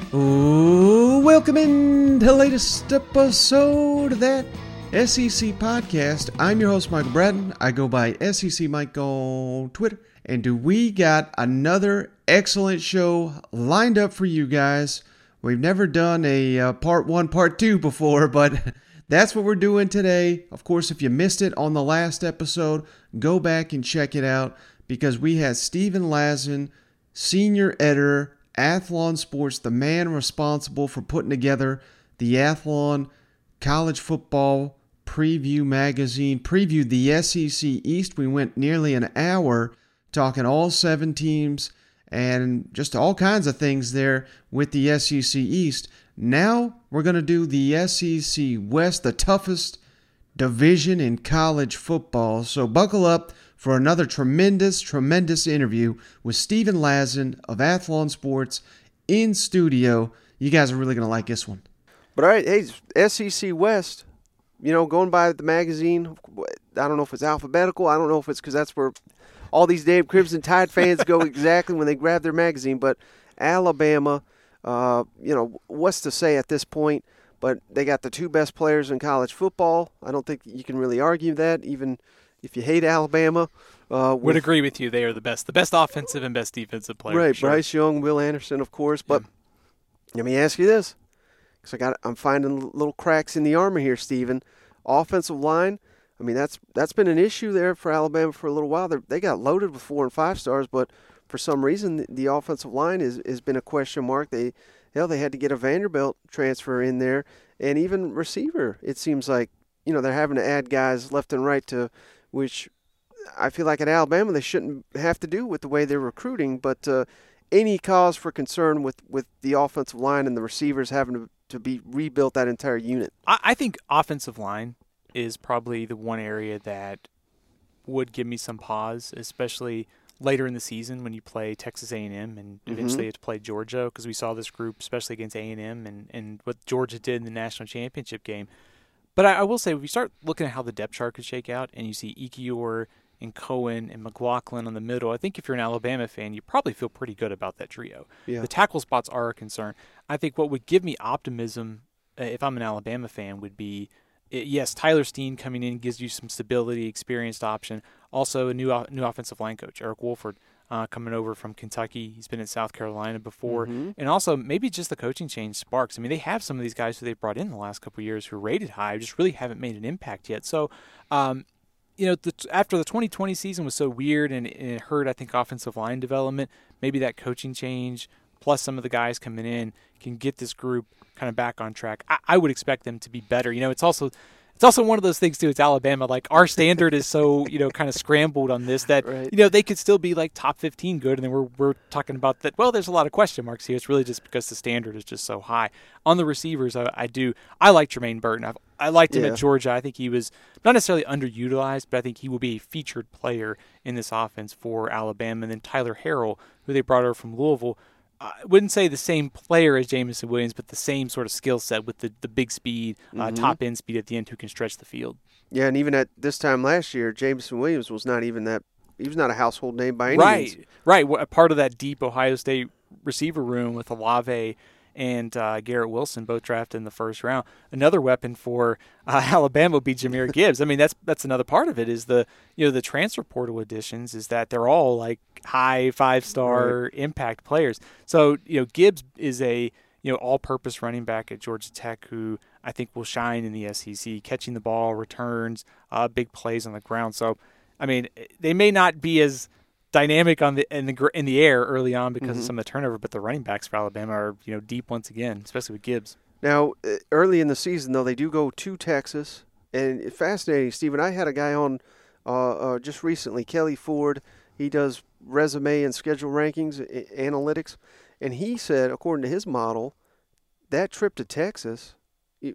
Welcome in to the latest episode of that SEC podcast. I'm your host, Michael Bratton. I go by SEC Mike on Twitter. And we got another excellent show lined up for you guys. We've never done a part one, part two before, but that's what we're doing today. Of course, if you missed it on the last episode, go back and check it out because we had Steven Lazen, senior editor, Athlon Sports, the man responsible for putting together the Athlon College Football Preview magazine, previewed the SEC East. We went nearly an hour talking all 7 teams and just all kinds of things there with the SEC East. Now we're going to do the SEC West, the toughest division in college football. So buckle up for another tremendous interview with Steven Lazen of Athlon Sports in studio. You guys are really going to like this one. But all right, hey, SEC West, going by the magazine, I don't know if it's alphabetical. I don't know if it's because that's where all these damn Crimson Tide fans go exactly when they grab their magazine. But Alabama, what's to say at this point? But they got the 2 best players in college football. I don't think you can really argue that, even if you hate Alabama. Would agree with you. They are the best offensive and best defensive players. Right, sure. Bryce Young, Will Anderson, of course. But Let me ask you this, because I'm finding little cracks in the armor here, Steven. Offensive line, I mean, that's been an issue there for Alabama for a little while. They got loaded with 4 and 5 stars, but for some reason the offensive line has been a question mark. They had to get a Vanderbilt transfer in there, and even receiver. It seems like they're having to add guys left and right to, which I feel like at Alabama they shouldn't have to do with the way they're recruiting. But any cause for concern with the offensive line and the receivers having to be rebuilt that entire unit? I think offensive line is probably the one area that would give me some pause, especially later in the season when you play Texas A&M and eventually you have to play Georgia, because we saw this group, especially against A&M and what Georgia did in the national championship game. But I will say, if you start looking at how the depth chart could shake out and you see Ekiyor and Cohen and McLaughlin on the middle, I think if you're an Alabama fan, you probably feel pretty good about that trio. Yeah. The tackle spots are a concern. I think what would give me optimism, if I'm an Alabama fan, would be, yes, Tyler Steen coming in gives you some stability, experienced option. Also, a new offensive line coach, Eric Wolford, coming over from Kentucky. He's been in South Carolina before. And also, maybe just the coaching change sparks. I mean, they have some of these guys who they've brought in the last couple of years who are rated high, just really haven't made an impact yet. So, after the 2020 season was so weird and it hurt, I think, offensive line development, maybe that coaching change plus some of the guys coming in can get this group kind of back on track. I would expect them to be better. It's also one of those things too. It's Alabama. Like, our standard is so kind of scrambled on this that right. They could still be like top 15 good, and then we're talking about that. Well, there's a lot of question marks here. It's really just because the standard is just so high. On the receivers, I like Jermaine Burton. I liked him at Georgia. I think he was not necessarily underutilized, but I think he will be a featured player in this offense for Alabama. And then Tyler Harrell, who they brought over from Louisville. I wouldn't say the same player as Jameson Williams, but the same sort of skill set with the big speed, top end speed at the end, who can stretch the field. Yeah, and even at this time last year, Jameson Williams was not even that. He was not a household name by any means. Right. A part of that deep Ohio State receiver room with Olave and Garrett Wilson, both drafted in the first round. Another weapon for Alabama would be Jahmyr Gibbs. I mean, that's another part of it is the transfer portal additions is that they're all like high 5-star impact players. So Gibbs is a all-purpose running back at Georgia Tech who I think will shine in the SEC, catching the ball, returns, big plays on the ground. So I mean, they may not be as dynamic in the air early on because of some of the turnover, but the running backs for Alabama are deep once again, especially with Gibbs. Now, early in the season, though, they do go to Texas, and it's fascinating, Stephen. I had a guy on just recently, Kelly Ford. He does resume and schedule rankings, analytics, and he said, according to his model, that trip to Texas, he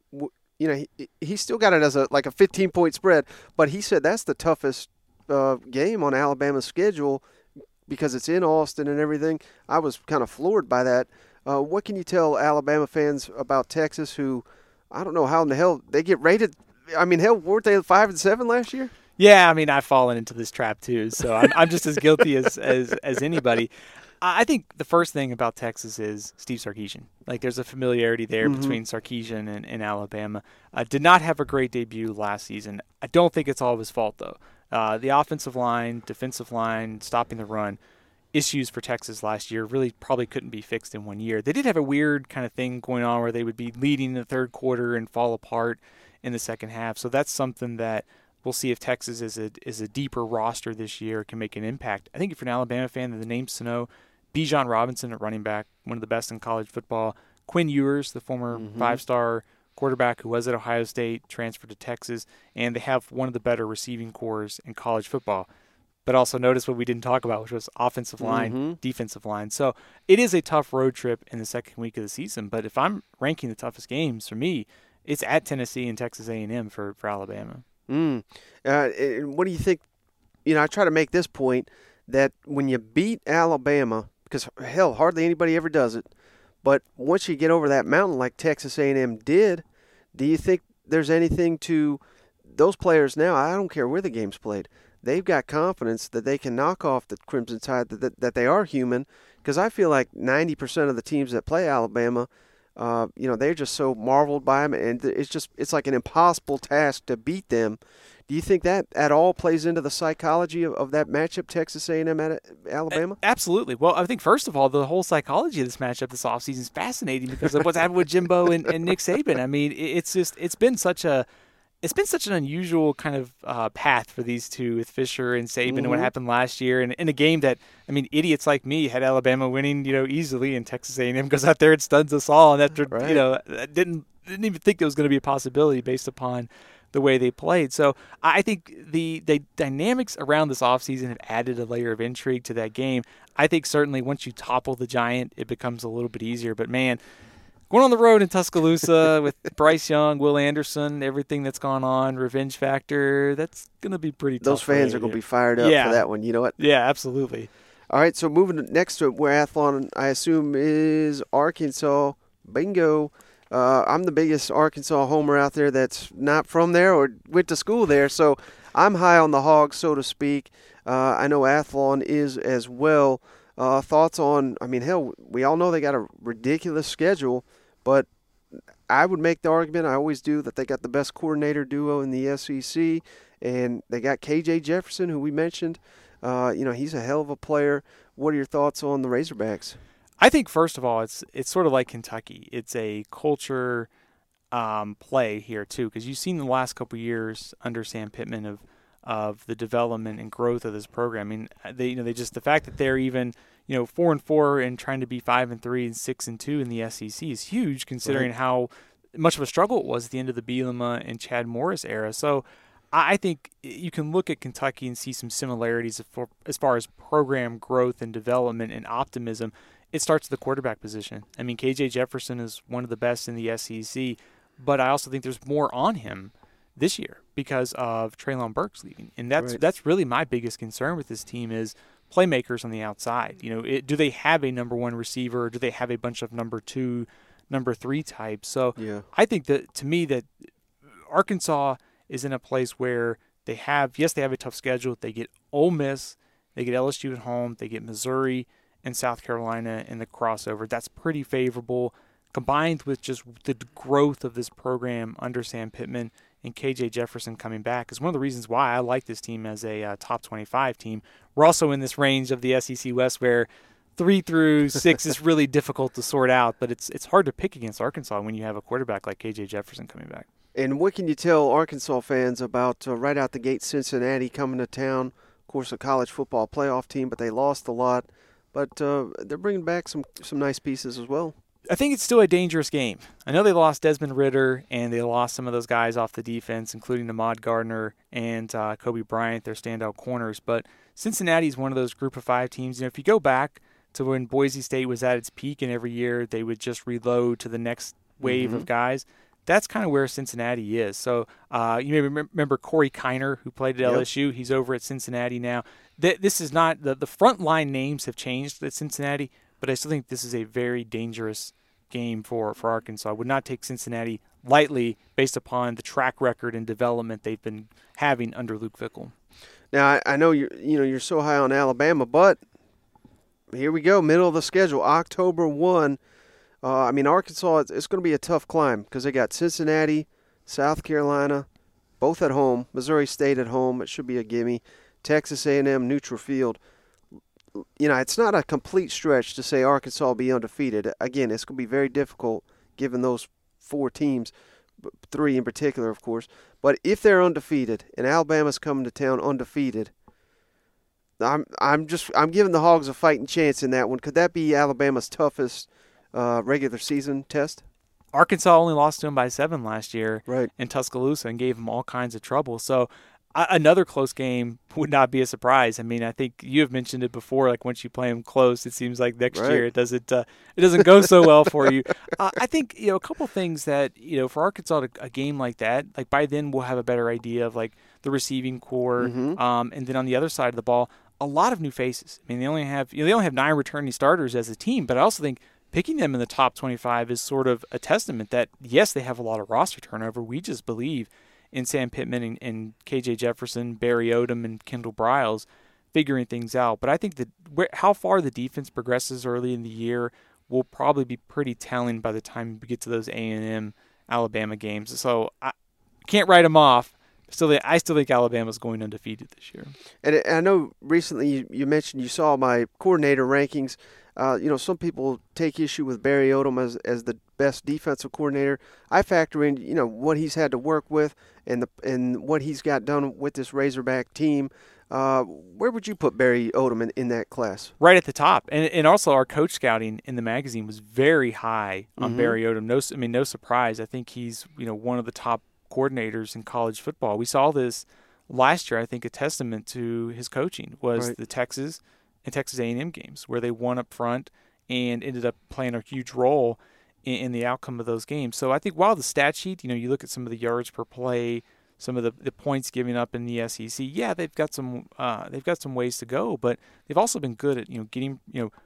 still got it as a 15-point spread, but he said that's the toughest game on Alabama's schedule because it's in Austin and everything. I was kind of floored by that. What can you tell Alabama fans about Texas who, I don't know how in the hell they get rated? I mean, hell, weren't they 5-7 last year? Yeah, I mean, I've fallen into this trap too, so I'm just as guilty as anybody. I think the first thing about Texas is Steve Sarkisian. Like, there's a familiarity there between Sarkisian and Alabama. Did not have a great debut last season. I don't think it's all of his fault, though. The offensive line, defensive line, stopping the run, issues for Texas last year really probably couldn't be fixed in 1 year. They did have a weird kind of thing going on where they would be leading in the third quarter and fall apart in the second half. So that's something that we'll see if Texas is a deeper roster this year can make an impact. I think if you're an Alabama fan, the names to know: Bijan Robinson at running back, one of the best in college football. Quinn Ewers, the former five-star quarterback who was at Ohio State, transferred to Texas, and they have one of the better receiving corps in college football. But also notice what we didn't talk about, which was offensive line, defensive line. So it is a tough road trip in the second week of the season. But if I'm ranking the toughest games, for me, it's at Tennessee and Texas A&M for Alabama. What do you think? I try to make this point that when you beat Alabama, because, hell, hardly anybody ever does it, but once you get over that mountain like Texas A&M did, do you think there's anything to those players now? I don't care where the game's played. They've got confidence that they can knock off the Crimson Tide, that they are human, because I feel like 90% of the teams that play Alabama, they're just so marveled by them, and it's like an impossible task to beat them. Do you think that at all plays into the psychology of that matchup, Texas A&M at Alabama? Absolutely. Well, I think, first of all, the whole psychology of this matchup this offseason is fascinating because of what's happened with Jimbo and Nick Saban. I mean, it's been such an unusual kind of path for these two with Fisher and Saban and what happened last year in a game that, I mean, idiots like me had Alabama winning, easily, and Texas A&M goes out there and stuns us all, and after, didn't even think there was going to be a possibility based upon the way they played. So I think the dynamics around this offseason have added a layer of intrigue to that game. I think certainly once you topple the giant, it becomes a little bit easier. But, man, going on the road in Tuscaloosa with Bryce Young, Will Anderson, everything that's gone on, revenge factor, that's going to be pretty tough. Those fans are going to be fired up for that one. You know what? Yeah, absolutely. All right, so moving next to where Athlon, I assume, is Arkansas. Bingo. I'm the biggest Arkansas homer out there that's not from there or went to school there, so I'm high on the Hogs, so to speak. I know Athlon is as well. Thoughts on, we all know they got a ridiculous schedule, but I would make the argument, I always do, that they got the best coordinator duo in the SEC, and they got KJ Jefferson, who we mentioned. He's a hell of a player. What are your thoughts on the Razorbacks? I think, first of all, it's sort of like Kentucky. It's a culture play here, too, because you've seen the last couple of years under Sam Pittman of the development and growth of this program. I mean, the fact that they're even 4-4 and trying to be 5-3 and 6-2 in the SEC is huge, considering how much of a struggle it was at the end of the Bielema and Chad Morris era. So I think you can look at Kentucky and see some similarities as far as program growth and development and optimism. It starts at the quarterback position. I mean, KJ Jefferson is one of the best in the SEC, but I also think there's more on him this year because of Treylon Burks leaving. And that's really my biggest concern with this team is playmakers on the outside. Do they have a number one receiver, or do they have a bunch of number two, number three types? So I think that, to me, that Arkansas is in a place where they have a tough schedule. They get Ole Miss, they get LSU at home, they get Missouri and South Carolina in the crossover. That's pretty favorable, combined with just the growth of this program under Sam Pittman and KJ Jefferson coming back is one of the reasons why I like this team as a top 25 team. We're also in this range of the SEC West where 3 through 6 is really difficult to sort out, but it's hard to pick against Arkansas when you have a quarterback like KJ Jefferson coming back. And what can you tell Arkansas fans about right out the gate Cincinnati coming to town? Of course, a college football playoff team, but they lost a lot. But they're bringing back some nice pieces as well. I think it's still a dangerous game. I know they lost Desmond Ridder, and they lost some of those guys off the defense, including Ahmad Gardner and Kobe Bryant, their standout corners. But Cincinnati is one of those group of 5 teams. If you go back to when Boise State was at its peak and every year they would just reload to the next wave of guys, that's kind of where Cincinnati is. So you may remember Corey Kiner, who played at LSU. He's over at Cincinnati now. This is not – the front line names have changed at Cincinnati, but I still think this is a very dangerous game for Arkansas. I would not take Cincinnati lightly based upon the track record and development they've been having under Luke Fickell. Now, I know you're so high on Alabama, but here we go, middle of the schedule, October 1. I mean, Arkansas, it's going to be a tough climb because they got Cincinnati, South Carolina, both at home. Missouri State at home. It should be a gimme. Texas A&M, neutral field. You know, it's not a complete stretch to say Arkansas will be undefeated. Again, it's going to be very difficult given those 4 teams, 3 in particular, of course. But if they're undefeated and Alabama's coming to town undefeated, I'm giving the Hogs a fighting chance in that one. Could that be Alabama's toughest regular season test? Arkansas only lost to them by 7 last year Right. in Tuscaloosa and gave them all kinds of trouble. So another close game would not be a surprise. I mean, I think you have mentioned it before. Like once you play them close, it seems like next year it doesn't go so well for you. I think a couple things that for Arkansas, a game like that, like by then we'll have a better idea of like the receiving core, and then on the other side of the ball, a lot of new faces. I mean, they only have 9 returning starters as a team, but I also think picking them in the top 25 is sort of a testament that, yes, they have a lot of roster turnover. We just believe in Sam Pittman and KJ Jefferson, Barry Odom, and Kendall Briles figuring things out. But I think that how far the defense progresses early in the year will probably be pretty telling by the time we get to those A&M Alabama games. So I can't write them off. I still think Alabama's going undefeated this year. And I know recently you mentioned you saw my coordinator rankings. Some people take issue with Barry Odom as the best defensive coordinator. I factor in, what he's had to work with and what he's got done with this Razorback team. Where would you put Barry Odom in that class? Right at the top. And also our coach scouting in the magazine was very high on Barry Odom. No surprise. I think he's, one of the top coordinators in college football. We saw this last year. I think a testament to his coaching was the Texas and Texas A&M games where they won up front and ended up playing a huge role in the outcome of those games. So I think while the stat sheet, you look at some of the yards per play, some of the points given up in the SEC, they've got some ways to go, but they've also been good at getting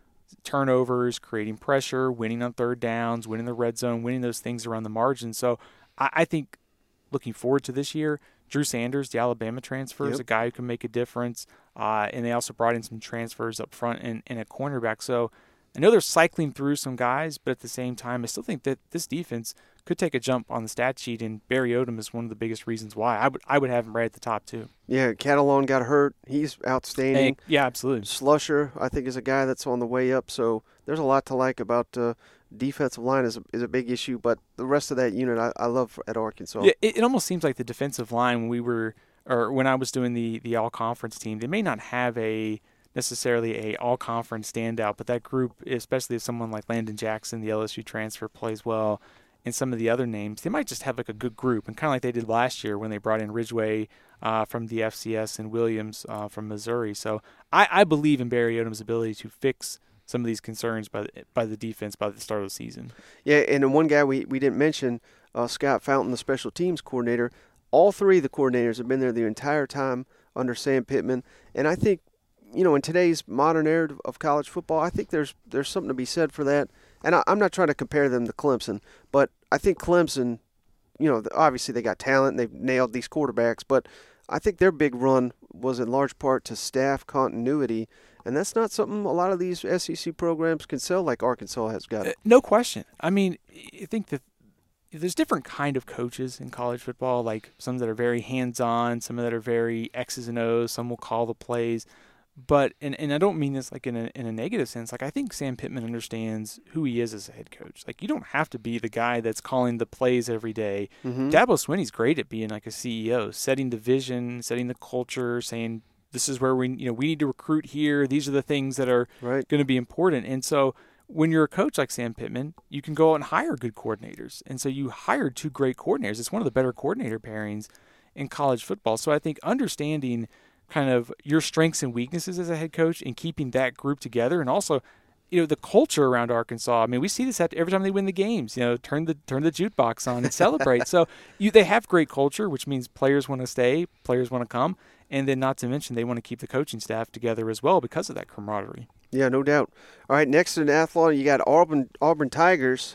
turnovers, creating pressure, winning on third downs, winning the red zone, winning those things around the margin. So I think looking forward to this year, Drew Sanders, the Alabama transfer, is a guy who can make a difference. And they also brought in some transfers up front and a cornerback. So I know they're cycling through some guys, but at the same time, I still think that this defense could take a jump on the stat sheet, and Barry Odom is one of the biggest reasons why. I would have him right at the top, too. Yeah, Catalon got hurt. He's outstanding. Yeah, absolutely. Slusher, I think, is a guy that's on the way up. So there's a lot to like about defensive line is a big issue, but the rest of that unit I love at Arkansas. Yeah, it almost seems like the defensive line when I was doing the all-conference team, they may not have necessarily a all-conference standout, but that group, especially if someone like Landon Jackson, the LSU transfer, plays well, and some of the other names, they might just have like a good group, and kind of like they did last year when they brought in Ridgeway from the FCS and Williams from Missouri. So I believe in Barry Odom's ability to fix some of these concerns by the defense by the start of the season. Yeah, and the one guy we didn't mention, Scott Fountain, the special teams coordinator. All 3 of the coordinators have been there the entire time under Sam Pittman, and I think, in today's modern era of college football, I think there's something to be said for that. And I'm not trying to compare them to Clemson, but I think Clemson, obviously they got talent, they've nailed these quarterbacks, but I think their big run was in large part to staff continuity, and that's not something a lot of these SEC programs can sell like Arkansas has got. No question. I mean, I think that there's different kind of coaches in college football, like some that are very hands-on, some that are very X's and O's, some will call the plays. But and I don't mean this like in a negative sense. Like I think Sam Pittman understands who he is as a head coach. Like you don't have to be the guy that's calling the plays every day. Dabo Swinney's great at being like a CEO, setting the vision, setting the culture, saying this is where we need to recruit here. These are the things that are going to be important. And so when you're a coach like Sam Pittman, you can go out and hire good coordinators. And so you hired 2 great coordinators. It's one of the better coordinator pairings in college football. So I think understanding kind of your strengths and weaknesses as a head coach and keeping that group together, and also, the culture around Arkansas. I mean, we see this every time they win the games. Turn the jukebox on and celebrate. So they have great culture, which means players want to stay, players want to come, and then not to mention they want to keep the coaching staff together as well because of that camaraderie. Yeah, no doubt. All right, next in Athlon, you got Auburn Tigers.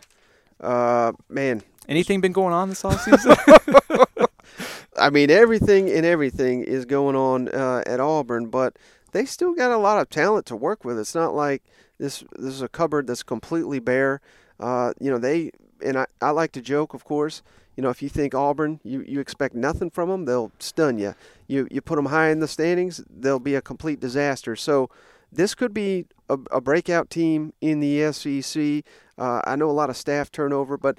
Man, anything been going on this offseason? I mean, everything is going on at Auburn, but they still got a lot of talent to work with. It's not like this is a cupboard that's completely bare. I like to joke, of course. If you think Auburn, you expect nothing from them, they'll stun you. You put them high in the standings, they'll be a complete disaster. So this could be a breakout team in the SEC. I know a lot of staff turnover, but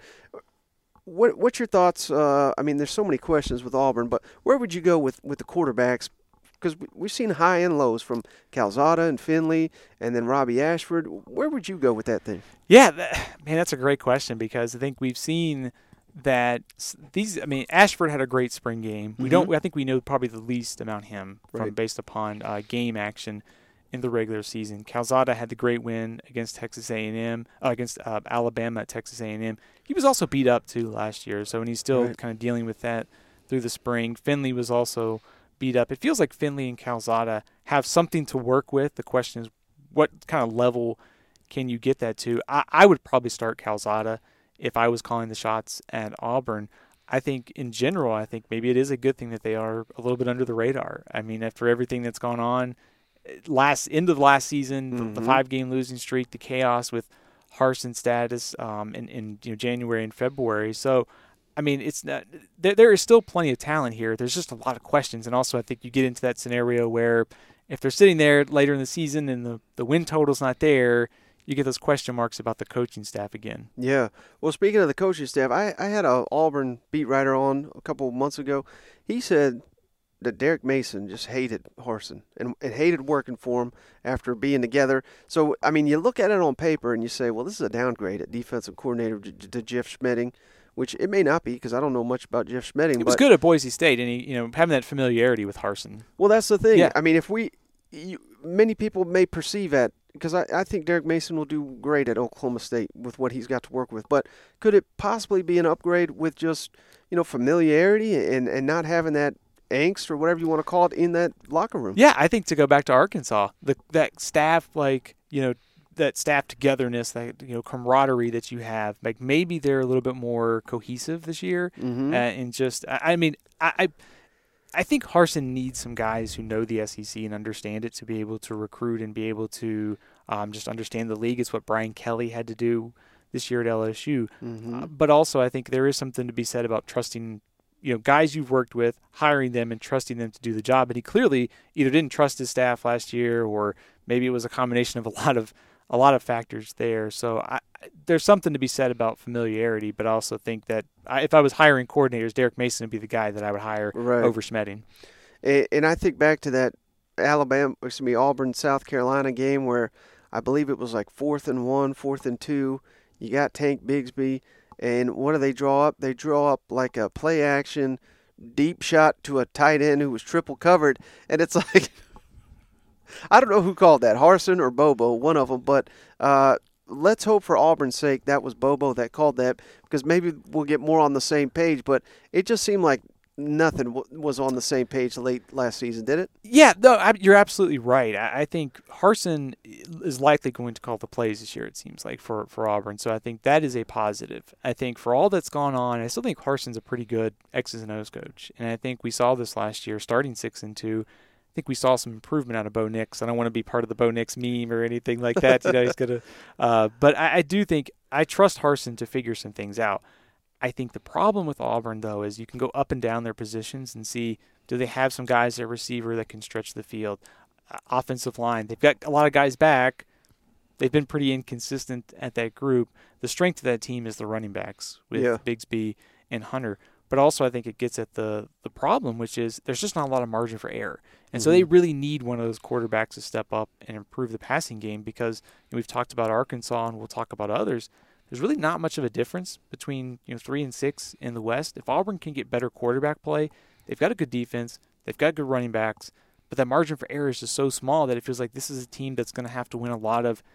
what's your thoughts? There's so many questions with Auburn, but where would you go with the quarterbacks? Because we've seen high and lows from Calzada and Finley and then Robbie Ashford. Where would you go with that thing? Yeah, that's a great question, because I think we've seen that Ashford had a great spring game. I think we know probably the least about him based upon game action in the regular season. Calzada had the great win against Texas A&M, against Alabama at Texas A&M. He was also beat up too last year, and he's still kind of dealing with that through the spring. Finley was also beat up. It feels like Finley and Calzada have something to work with. The question is, what kind of level can you get that to? I would probably start Calzada if I was calling the shots at Auburn. I think in general, maybe it is a good thing that they are a little bit under the radar. I mean, after everything that's gone on, end of last season, the 5-game losing streak, the chaos with Harsin status in January and February. So, it's not, there is still plenty of talent here. There's just a lot of questions, and also I think you get into that scenario where if they're sitting there later in the season and the win total's not there, you get those question marks about the coaching staff again. Yeah. Well, speaking of the coaching staff, I had an Auburn beat writer on a couple of months ago. He said that Derek Mason just hated Harsin and hated working for him after being together. So, you look at it on paper and you say, well, this is a downgrade at defensive coordinator to Jeff Schmedding, which it may not be because I don't know much about Jeff Schmedding. He was good at Boise State, and he, having that familiarity with Harsin. Well, that's the thing. Yeah. Many people may perceive that, because I think Derek Mason will do great at Oklahoma State with what he's got to work with. But could it possibly be an upgrade with just, familiarity and not having that angst or whatever you want to call it in that locker room? Yeah, I think to go back to Arkansas, that staff, that staff togetherness, that camaraderie that you have, maybe they're a little bit more cohesive this year. And just, I think Harsin needs some guys who know the SEC and understand it to be able to recruit and be able to just understand the league. It's what Brian Kelly had to do this year at LSU. But also I think there is something to be said about trusting guys you've worked with, hiring them and trusting them to do the job. And he clearly either didn't trust his staff last year, or maybe it was a combination of a lot of factors there. So there's something to be said about familiarity, but I also think that if I was hiring coordinators, Derek Mason would be the guy that I would hire over Schmedding. And I think back to that Auburn, South Carolina game where I believe it was like 4th and 1, 4th and 2. You got Tank Bigsby, and what do they draw up? They draw up like a play action deep shot to a tight end who was triple covered, and it's like I don't know who called that, Harsin or Bobo, one of them, but let's hope for Auburn's sake that was Bobo that called that, because maybe we'll get more on the same page. But it just seemed like nothing was on the same page late last season, did it? Yeah, no, you're absolutely right. I think Harsin is likely going to call the plays this year, it seems like, for Auburn. So I think that is a positive. I think for all that's gone on, I still think Harsin's a pretty good X's and O's coach. And I think we saw this last year, starting 6-2. I think we saw some improvement out of Bo Nix. I don't want to be part of the Bo Nix meme or anything like that. He's gonna. But I do think I trust Harsin to figure some things out. I think the problem with Auburn, though, is you can go up and down their positions and see, do they have some guys at receiver that can stretch the field? Offensive line, they've got a lot of guys back. They've been pretty inconsistent at that group. The strength of that team is the running backs with Bigsby and Hunter. But also I think it gets at the problem, which is there's just not a lot of margin for error. And so they really need one of those quarterbacks to step up and improve the passing game, because we've talked about Arkansas and we'll talk about others. There's really not much of a difference between 3 and 6 in the West. If Auburn can get better quarterback play, they've got a good defense, they've got good running backs, but that margin for error is just so small that it feels like this is a team that's going to have to win a lot of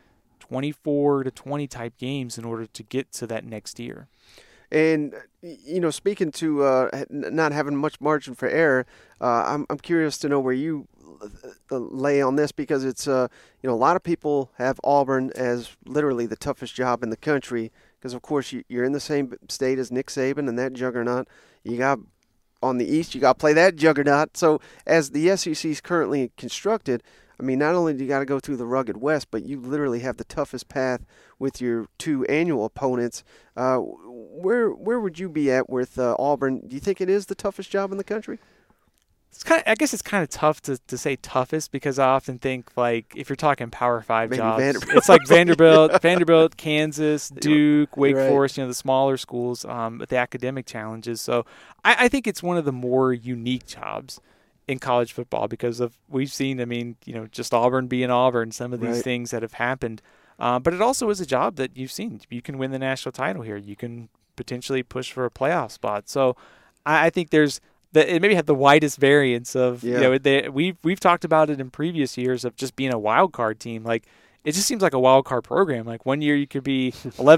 24-20 type games in order to get to that next year. And, speaking to not having much margin for error, I'm curious to know where you lay on this, because it's, a lot of people have Auburn as literally the toughest job in the country, because, of course, you're in the same state as Nick Saban and that juggernaut. You got on the East, you got to play that juggernaut. So as the SEC is currently constructed, I mean, not only do you got to go through the rugged West, but you literally have the toughest path with your 2 annual opponents. Where would you be at with Auburn? Do you think it is the toughest job in the country? I guess it's kind of tough to say toughest, because I often think, like, if you're talking Power 5 Maybe jobs, Vanderbilt. it's like Vanderbilt, Kansas, Duke, Wake Forest, the smaller schools with the academic challenges. So I think it's one of the more unique jobs in college football, because we've seen, just Auburn being Auburn, some of these things that have happened. But it also is a job that you've seen. You can win the national title here. You can potentially push for a playoff spot. So I think it maybe had the widest variance of, we've talked about it in previous years of just being a wild card team. Like, it just seems like a wild card program. Like, one year you could be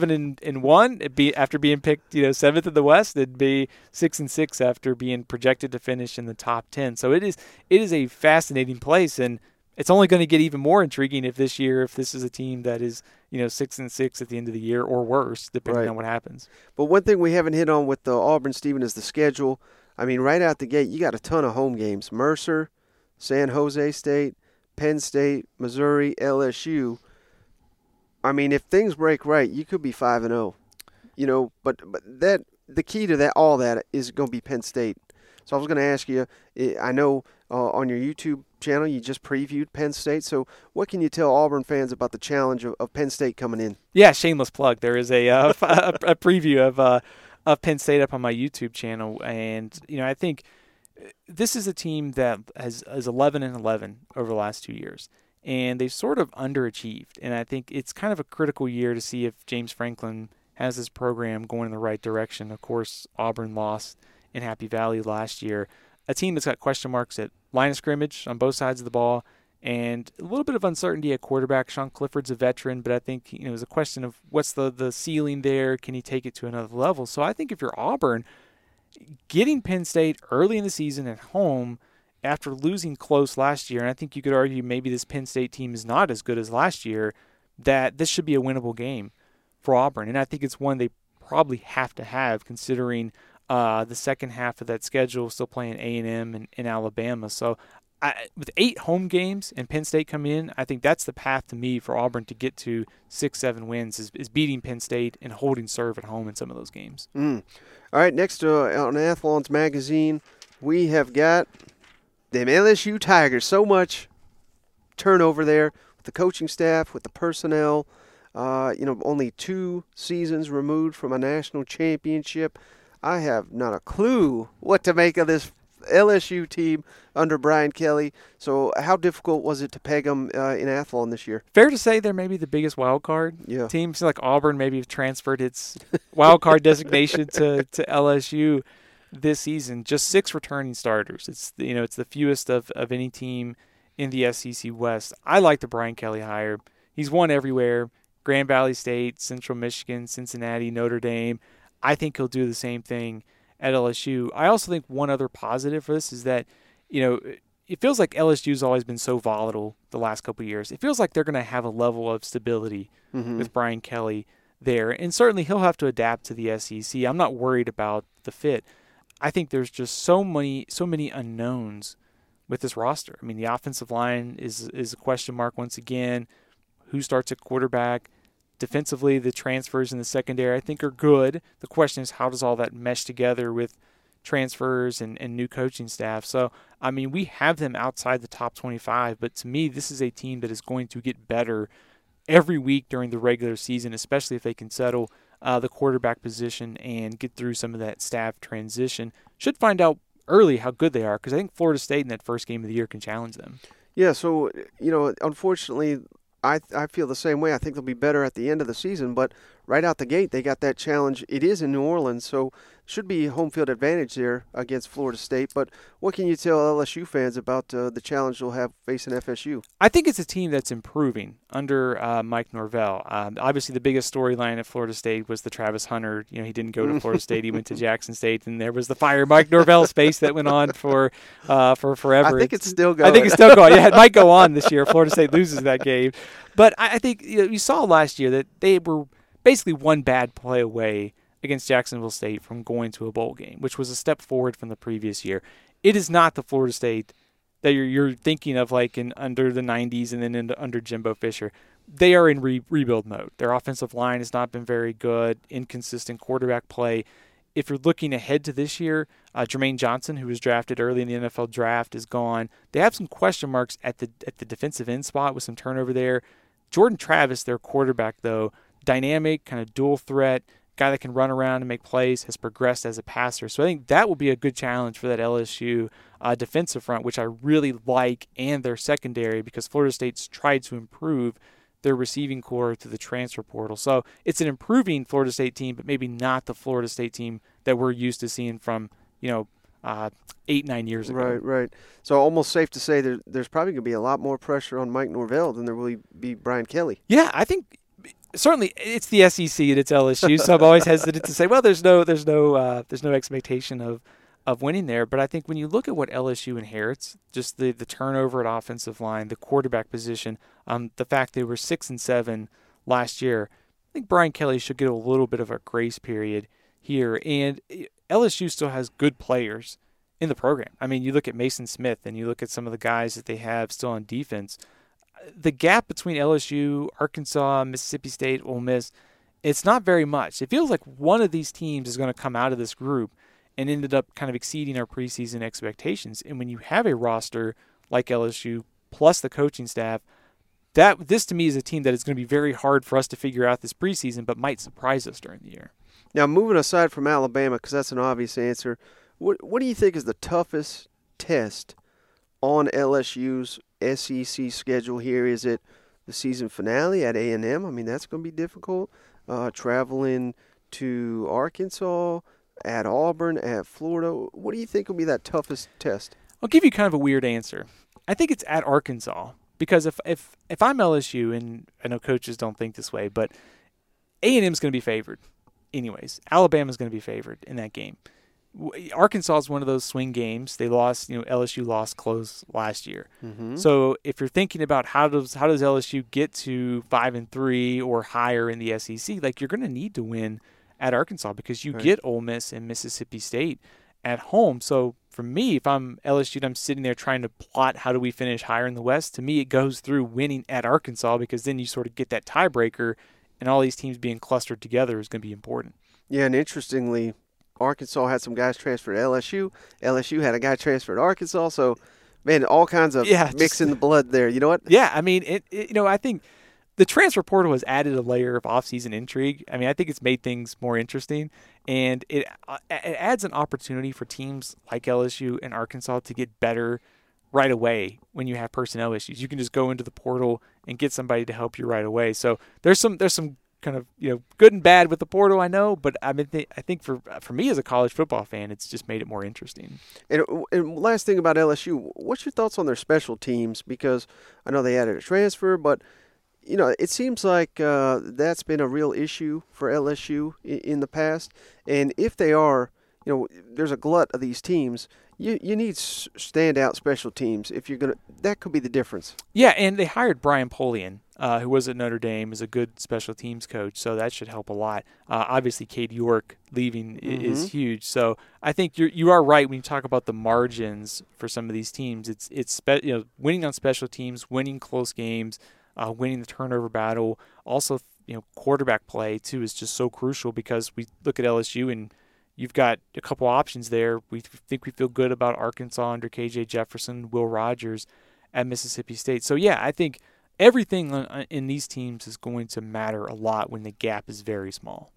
11-1, after being picked, 7th in the West. It'd be 6-6 after being projected to finish in the top 10. So it is a fascinating place, and it's only going to get even more intriguing if this is a team that is 6-6 at the end of the year or worse, depending on what happens. But one thing we haven't hit on with the Auburn, Stephen, is the schedule. I mean, right out the gate, you got a ton of home games. Mercer, San Jose State, Penn State, Missouri, LSU. I mean, if things break right, you could be 5-0. But that the key to that, all that, is going to be Penn State. So I was going to ask you, I know on your YouTube channel you just previewed Penn State. So what can you tell Auburn fans about the challenge of Penn State coming in? Yeah, shameless plug. There is a preview of Penn State up on my YouTube channel, and I think this is a team that is 11-11 over the last 2 years, and they've sort of underachieved. And I think it's kind of a critical year to see if James Franklin has this program going in the right direction. Of course, Auburn lost in Happy Valley last year, a team that's got question marks at line of scrimmage on both sides of the ball, and a little bit of uncertainty at quarterback. Sean Clifford's a veteran, but I think it was a question of what's the ceiling there. Can he take it to another level? So I think if you're Auburn, getting Penn State early in the season at home after losing close last year, and I think you could argue maybe this Penn State team is not as good as last year, that this should be a winnable game for Auburn. And I think it's one they probably have to have, considering the second half of that schedule, still playing A&M and Alabama. So with 8 home games and Penn State coming in, I think that's the path to me for Auburn to get to 6-7 wins is beating Penn State and holding serve at home in some of those games. All right, next on Athlon's Magazine, we have got them LSU Tigers. So much turnover there with the coaching staff, with the personnel. Only 2 seasons removed from a national championship. I have not a clue what to make of this LSU team under Brian Kelly. So how difficult was it to peg them in Athlon this year? Fair to say they're maybe the biggest wild card. Yeah. Teams like Auburn maybe have transferred its wild card designation to LSU this season. Just 6 returning starters. It's the fewest of any team in the SEC West. I like the Brian Kelly hire. He's won everywhere. Grand Valley State, Central Michigan, Cincinnati, Notre Dame. I think he'll do the same thing at LSU. I also think one other positive for this is that, it feels like LSU's always been so volatile the last couple of years. It feels like they're going to have a level of stability with Brian Kelly there. And certainly he'll have to adapt to the SEC. I'm not worried about the fit. I think there's just so many unknowns with this roster. I mean, the offensive line is a question mark once again. Who starts at quarterback? Defensively, the transfers in the secondary I think are good. The question is, how does all that mesh together with transfers and new coaching staff? So, I mean, we have them outside the top 25, but to me, this is a team that is going to get better every week during the regular season, especially if they can settle the quarterback position and get through some of that staff transition. Should find out early how good they are, because I think Florida State in that first game of the year can challenge them. Yeah, so, unfortunately, I feel the same way. I think they'll be better at the end of the season, but right out the gate, they got that challenge. It is in New Orleans, so should be home field advantage there against Florida State. But what can you tell LSU fans about the challenge they'll have facing FSU? I think it's a team that's improving under Mike Norvell. Obviously, the biggest storyline at Florida State was the Travis Hunter. He didn't go to Florida State; he went to Jackson State, and there was the fire Mike Norvell space that went on for forever. I think it's still going. I think it's still going. Yeah, it might go on this year. Florida State loses that game, but I think you saw last year that they were basically one bad play away against Jacksonville State from going to a bowl game, which was a step forward from the previous year. It is not the Florida State that you're thinking of like in under the 90s and then under Jimbo Fisher. They are in rebuild mode. Their offensive line has not been very good, inconsistent quarterback play. If you're looking ahead to this year, Jermaine Johnson, who was drafted early in the NFL draft, is gone. They have some question marks at the defensive end spot with some turnover there. Jordan Travis, their quarterback, though, dynamic, kind of dual threat, guy that can run around and make plays, has progressed as a passer. So I think that will be a good challenge for that LSU defensive front, which I really like, and their secondary, because Florida State's tried to improve their receiving core through the transfer portal. So it's an improving Florida State team, but maybe not the Florida State team that we're used to seeing from, 8-9 years ago. Right. So almost safe to say there's probably going to be a lot more pressure on Mike Norvell than there will be Brian Kelly. Yeah, I think certainly it's the SEC and it's LSU, so I'm always hesitant to say, well, there's no expectation of winning there. But I think when you look at what LSU inherits, just the turnover at offensive line, the quarterback position, the fact they were 6-7 last year, I think Brian Kelly should get a little bit of a grace period here. And LSU still has good players in the program. I mean, you look at Mason Smith and you look at some of the guys that they have still on defense. The gap between LSU, Arkansas, Mississippi State, Ole Miss, it's not very much. It feels like one of these teams is going to come out of this group and ended up kind of exceeding our preseason expectations. And when you have a roster like LSU plus the coaching staff, this to me is a team that is going to be very hard for us to figure out this preseason, but might surprise us during the year. Now, moving aside from Alabama, because that's an obvious answer, what do you think is the toughest test on LSU's SEC schedule here? Is it the season finale at A&M? I mean, that's going to be difficult. Traveling to Arkansas, at Auburn, at Florida. What do you think will be that toughest test? I'll give you kind of a weird answer. I think it's at Arkansas, because if I'm LSU, and I know coaches don't think this way, but A&M is going to be favored anyways. Alabama's going to be favored in that game. Arkansas is one of those swing games. They lost, LSU lost close last year. Mm-hmm. So if you're thinking about how does LSU get to 5-3 or higher in the SEC, like, you're going to need to win at Arkansas, because you get Ole Miss and Mississippi State at home. So for me, if I'm LSU and I'm sitting there trying to plot how do we finish higher in the West, to me it goes through winning at Arkansas, because then you sort of get that tiebreaker, and all these teams being clustered together is going to be important. Yeah, and interestingly, Arkansas had some guys transfer to LSU. LSU had a guy transfer to Arkansas. So, man, all kinds of mixing the blood there. You know what? Yeah, I mean, I think the transfer portal has added a layer of offseason intrigue. I mean, I think it's made things more interesting, and it adds an opportunity for teams like LSU and Arkansas to get better right away when you have personnel issues. You can just go into the portal and get somebody to help you right away. So there's some kind of good and bad with the portal, I know, but I think for me as a college football fan, it's just made it more interesting. And last thing about LSU, what's your thoughts on their special teams? Because I know they added a transfer, but it seems like that's been a real able for LSU in the past. And if they are, there's a glut of these teams. You need standout special teams if you're gonna. That could be the difference. Yeah, and they hired Brian Polian, who was at Notre Dame, is a good special teams coach, so that should help a lot. Obviously, Cade York leaving is huge. So I think you are right when you talk about the margins for some of these teams. It's winning on special teams, winning close games, winning the turnover battle. Also, quarterback play too is just so crucial, because we look at LSU and you've got a couple options there. We feel good about Arkansas under KJ Jefferson, Will Rogers at Mississippi State. So, yeah, I think everything in these teams is going to matter a lot when the gap is very small.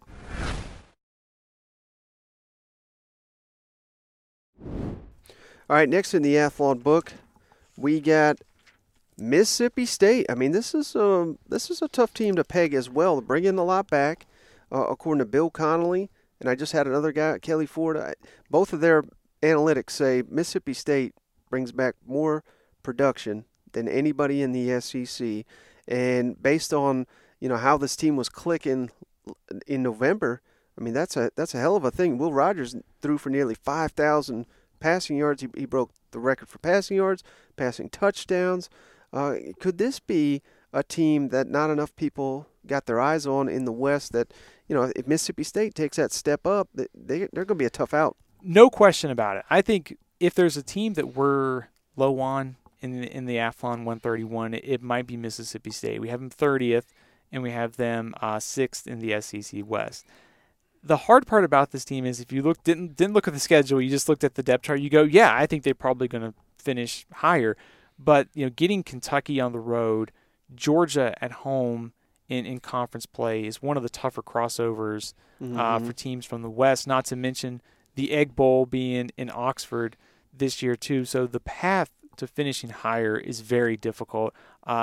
All right, next in the Athlon book, we got Mississippi State. I mean, this is a tough team to peg as well. They're bringing a lot back, according to Bill Connolly. And I just had another guy, Kelly Ford. Both of their analytics say Mississippi State brings back more production than anybody in the SEC. And based on how this team was clicking in November, I mean that's a hell of a thing. Will Rogers threw for nearly 5,000 passing yards. He broke the record for passing yards, passing touchdowns. Could this be a team that not enough people got their eyes on in the West, that if Mississippi State takes that step up, they're going to be a tough out? No question about it. I think if there's a team that we're low on in the Athlon 131, it might be Mississippi State. We have them 30th, and we have them 6th in the SEC West. The hard part about this team is if you didn't look at the schedule, you just looked at the depth chart, you go, yeah, I think they're probably going to finish higher. But getting Kentucky on the road, Georgia at home in conference play is one of the tougher crossovers for teams from the West, not to mention the Egg Bowl being in Oxford this year too. So the path to finishing higher is very difficult.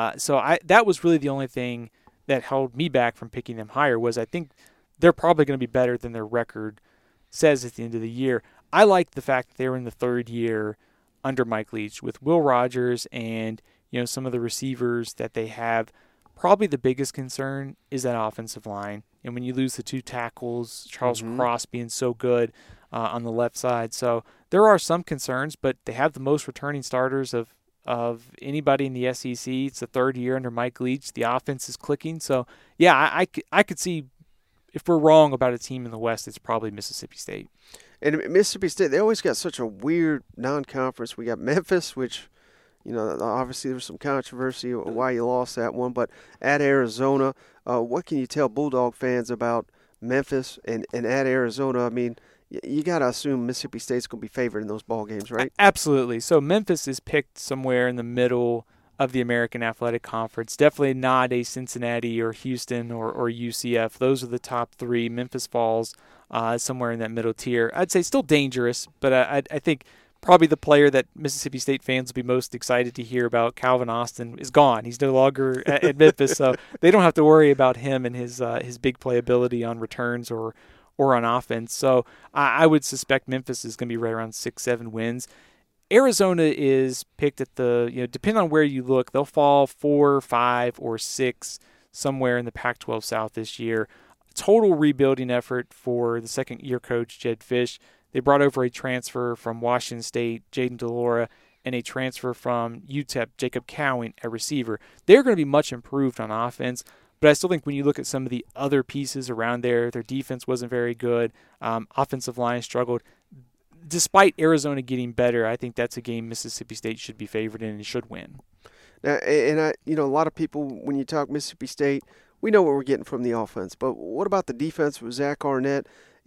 So that was really the only thing that held me back from picking them higher was I think they're probably going to be better than their record says at the end of the year. I like the fact that they're in the third year under Mike Leach with Will Rogers and some of the receivers that they have. Probably the biggest concern is that offensive line. And when you lose the 2 tackles, Charles Cross being so good on the left side. So there are some concerns, but they have the most returning starters of anybody in the SEC. It's the third year under Mike Leach. The offense is clicking. So, yeah, I could see if we're wrong about a team in the West, it's probably Mississippi State. And Mississippi State, they always got such a weird non-conference. We got Memphis, which, obviously there's some controversy why you lost that one. But at Arizona, what can you tell Bulldog fans about Memphis and at Arizona? I mean, you got to assume Mississippi State's going to be favored in those ball games, right? Absolutely. So Memphis is picked somewhere in the middle of the American Athletic Conference. Definitely not a Cincinnati or Houston or UCF. Those are the top 3. Memphis falls somewhere in that middle tier. I'd say still dangerous, but I think probably the player that Mississippi State fans will be most excited to hear about, Calvin Austin, is gone. He's no longer at Memphis, so they don't have to worry about him and his big playability on returns or on offense. So I would suspect Memphis is going to be right around 6-7 wins. Arizona is picked at the, depending on where you look, they'll fall 4, 5, or 6 somewhere in the Pac-12 South this year. Total rebuilding effort for the second-year coach, Jedd Fisch. They brought over a transfer from Washington State, Jaden DeLora, and a transfer from UTEP, Jacob Cowing, a receiver. They're going to be much improved on offense, but I still think when you look at some of the other pieces around there, their defense wasn't very good. Offensive line struggled. Despite Arizona getting better, I think that's a game Mississippi State should be favored in and should win. Now, and a lot of people, when you talk Mississippi State, we know what we're getting from the offense. But what about the defense with Zach Arnett?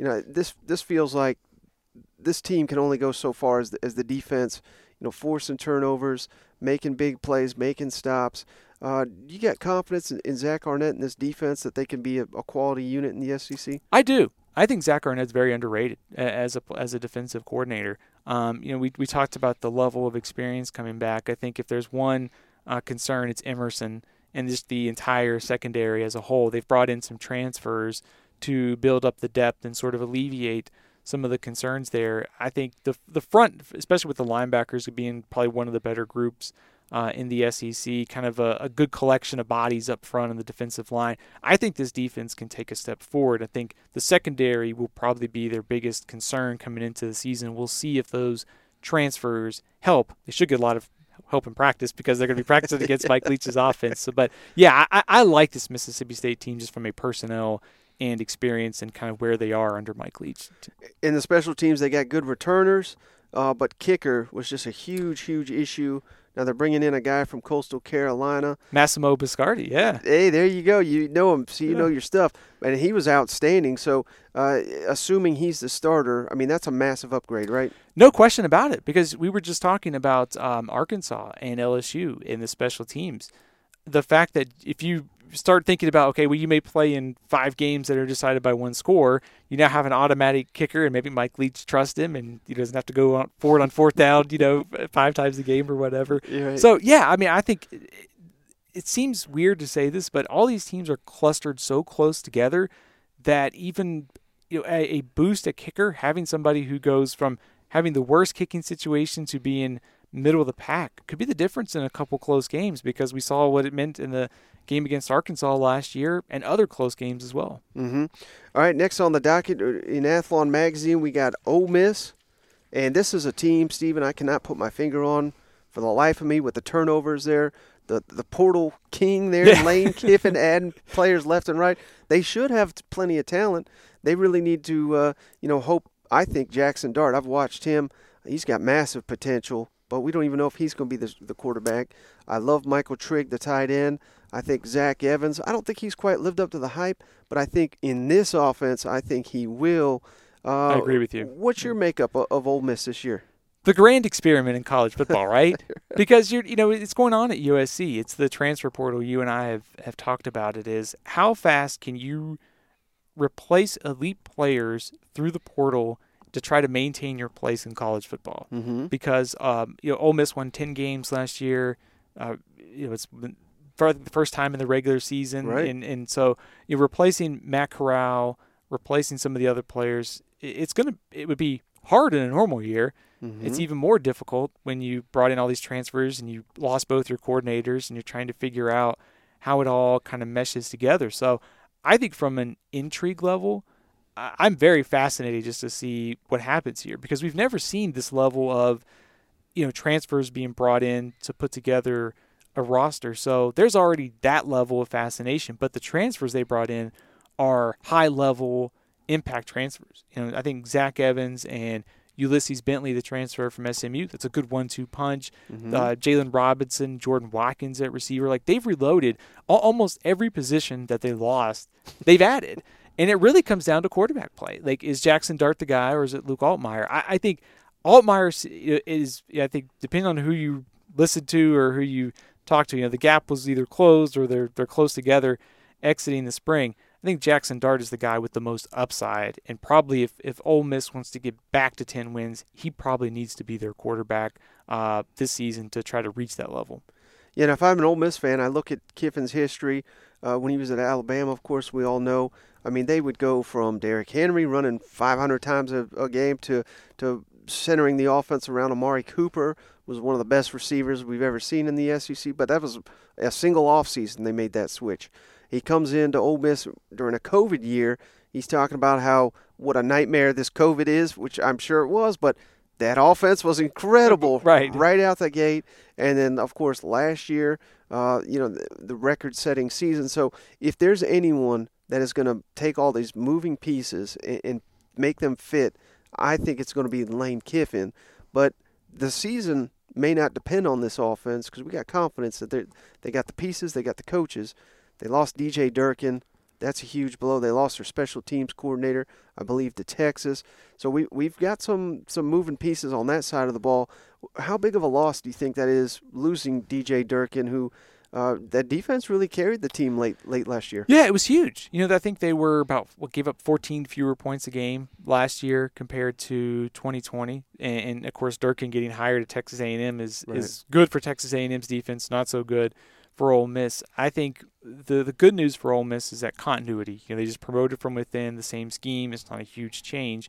This feels like this team can only go so far as the defense, forcing turnovers, making big plays, making stops. You got confidence in Zach Arnett and this defense that they can be a quality unit in the SEC? I do. I think Zach Arnett's very underrated as a defensive coordinator. We talked about the level of experience coming back. I think if there's one concern, it's Emerson and just the entire secondary as a whole. They've brought in some transfers to build up the depth and sort of alleviate some of the concerns there. I think the front, especially with the linebackers being probably one of the better groups in the SEC, kind of a good collection of bodies up front on the defensive line. I think this defense can take a step forward. I think the secondary will probably be their biggest concern coming into the season. We'll see if those transfers help. They should get a lot of help in practice because they're going to be practicing against Mike Leach's offense. So, but, yeah, I like this Mississippi State team just from a personnel and experience and kind of where they are under Mike Leach. In the special teams, they got good returners, but kicker was just a huge, huge issue. Now they're bringing in a guy from Coastal Carolina. Massimo Biscardi, yeah. Hey, there you go. You know him, so you know your stuff. And he was outstanding. So assuming he's the starter, I mean, that's a massive upgrade, right? No question about it, because we were just talking about Arkansas and LSU in the special teams. The fact that if you start thinking about, okay, well, you may play in 5 games that are decided by one score, you now have an automatic kicker, and maybe Mike Leach trusts him, and he doesn't have to go forward on 4th down, 5 times a game or whatever. Right. So, yeah, I mean, I think it seems weird to say this, but all these teams are clustered so close together that even a boost at kicker, having somebody who goes from having the worst kicking situation to being middle of the pack could be the difference in a couple close games, because we saw what it meant in the game against Arkansas last year and other close games as well. Mm-hmm. All right, next on the docket in Athlon Magazine, we got Ole Miss. And this is a team, Stephen, I cannot put my finger on for the life of me with the turnovers there. The portal king there, yeah. Lane Kiffin adding players left and right. They should have plenty of talent. They really need to, hope. I think Jackson Dart, I've watched him. He's got massive potential. but we don't even know if he's going to be the quarterback. I love Michael Trigg, the tight end. I think Zach Evans, I don't think he's quite lived up to the hype, but I think in this offense, I think he will. I agree with you. What's your makeup of Ole Miss this year? The grand experiment in college football, right? Because it's going on at USC. It's the transfer portal. You and I have talked about it. Is how fast can you replace elite players through the portal to try to maintain your place in college football? Mm-hmm. Because Ole Miss won 10 games last year. It's for the first time in the regular season, right. and so replacing Matt Corral, replacing some of the other players, it would be hard in a normal year. Mm-hmm. It's even more difficult when you brought in all these transfers and you lost both your coordinators and you're trying to figure out how it all kind of meshes together. So I think from an intrigue level, I'm very fascinated just to see what happens here, because we've never seen this level of transfers being brought in to put together a roster. So there's already that level of fascination, but the transfers they brought in are high level impact transfers. I think Zach Evans and Ulysses Bentley, the transfer from SMU, that's a good 1-2 punch. Mm-hmm. Jalen Robinson, Jordan Watkins at receiver. Like, they've reloaded almost every position that they lost, they've added. And it really comes down to quarterback play. Like, is Jackson Dart the guy, or is it Luke Altmaier? I think Altmaier is, I think, depending on who you listen to or who you talk to, the gap was either closed or they're close together exiting the spring. I think Jackson Dart is the guy with the most upside, and probably if Ole Miss wants to get back to 10 wins, he probably needs to be their quarterback this season to try to reach that level. Yeah, and if I'm an Ole Miss fan, I look at Kiffin's history when he was at Alabama. Of course, we all know. I mean, they would go from Derrick Henry running 500 times a game to centering the offense around Amari Cooper, was one of the best receivers we've ever seen in the SEC. But that was a single offseason they made that switch. He comes into Ole Miss during a COVID year. He's talking about what a nightmare this COVID is, which I'm sure it was, but that offense was incredible right out the gate. And then, of course, last year, the record-setting season. So if there's anyone that is going to take all these moving pieces and make them fit, I think it's going to be Lane Kiffin. But the season may not depend on this offense, because we got confidence that they got the pieces, they got the coaches. They lost DJ Durkin. That's a huge blow. They lost their special teams coordinator, I believe, to Texas. So we've got some moving pieces on that side of the ball. How big of a loss do you think that is, losing DJ Durkin, who that defense really carried the team late last year? Yeah, it was huge. I think they were gave up 14 fewer points a game last year compared to 2020. And of course, Durkin getting hired at Texas A&M is good for Texas A&M's defense, not so good for Ole Miss. I think the good news for Ole Miss is that continuity. They just promoted from within, the same scheme. It's not a huge change.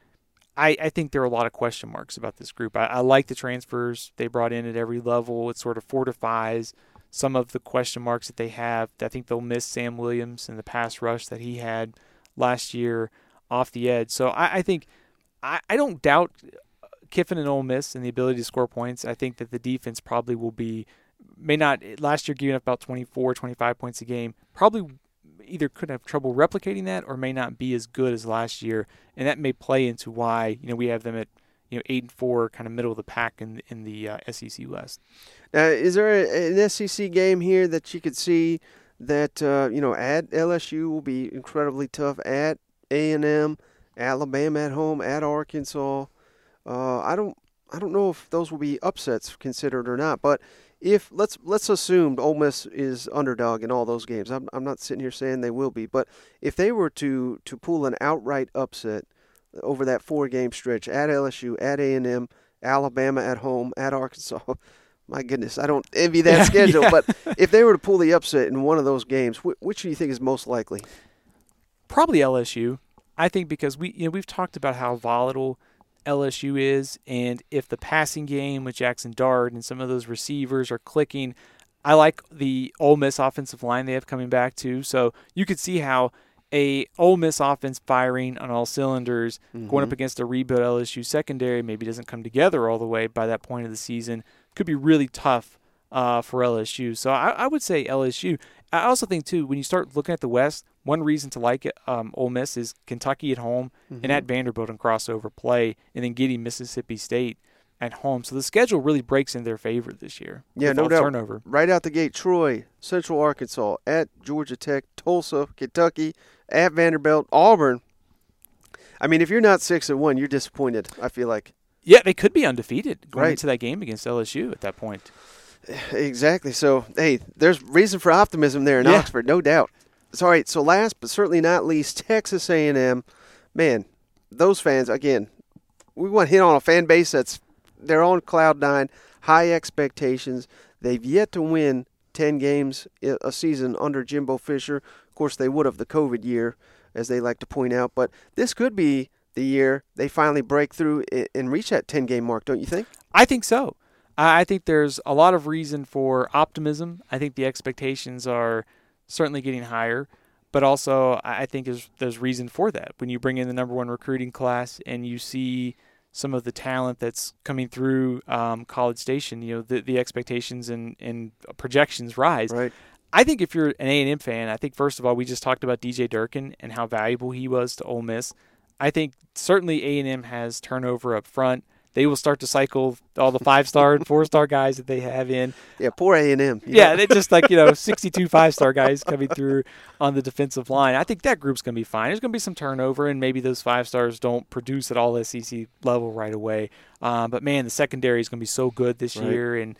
I think there are a lot of question marks about this group. I like the transfers they brought in at every level. It sort of fortifies some of the question marks that they have. I think they'll miss Sam Williams and the pass rush that he had last year off the edge. So I think I don't doubt Kiffin and Ole Miss and the ability to score points. I think that the defense probably may not, last year giving up about 24, 25 points a game, probably either could have trouble replicating that or may not be as good as last year. And that may play into why, we have them at 8-4, kind of middle of the pack in the SEC West. Now, is there an SEC game here that you could see that at LSU will be incredibly tough, at A&M, Alabama at home, at Arkansas? I don't know if those will be upsets considered or not, but if let's assume Ole Miss is underdog in all those games. I'm not sitting here saying they will be, but if they were to pull an outright upset over that 4-game stretch at LSU, at A&M, Alabama at home, at Arkansas, my goodness, I don't envy that schedule. Yeah. But if they were to pull the upset in one of those games, which do you think is most likely? Probably LSU. I think because we've talked about how volatile LSU is, and if the passing game with Jackson Dart and some of those receivers are clicking, I like the Ole Miss offensive line they have coming back too. So you could see how a Ole Miss offense firing on all cylinders, going up against a rebuild LSU secondary, maybe doesn't come together all the way by that point of the season, could be really tough for LSU. So I would say LSU. I also think, too, when you start looking at the West, one reason to like it, Ole Miss is Kentucky at home and at Vanderbilt in crossover play, and then getting Mississippi State at home. So the schedule really breaks in their favor this year. Yeah, with no all the doubt. Turnover. Right out the gate, Troy, Central Arkansas, at Georgia Tech, Tulsa, Kentucky, at Vanderbilt, Auburn. I mean, if you're not 6-1, you're disappointed, I feel like. Yeah, they could be undefeated going Right. into that game against LSU at that point. Exactly. So, hey, there's reason for optimism there in Yeah. Oxford, no doubt. So, all right, so last but certainly not least, Texas A&M. Man, those fans, again, we want to hit on a fan base they're on cloud nine, high expectations. They've yet to win 10 games a season under Jimbo Fisher. Of course, they would have the COVID year, as they like to point out. But this could be the year they finally break through and reach that 10-game mark, don't you think? I think so. I think there's a lot of reason for optimism. I think the expectations are certainly getting higher, but also I think there's reason for that. When you bring in the number one recruiting class and you see some of the talent that's coming through College Station, the expectations and projections rise. Right. I think if you're an A&M fan, I think first of all we just talked about DJ Durkin and how valuable he was to Ole Miss. I think certainly A&M has turnover up front. They will start to cycle all the 5-star and 4-star guys that they have in. Yeah, poor A&M. Yeah, they just 62 5-star guys coming through on the defensive line. I think that group's going to be fine. There's going to be some turnover, and maybe those 5-stars don't produce at all SEC level right away. But man, the secondary is going to be so good this year, and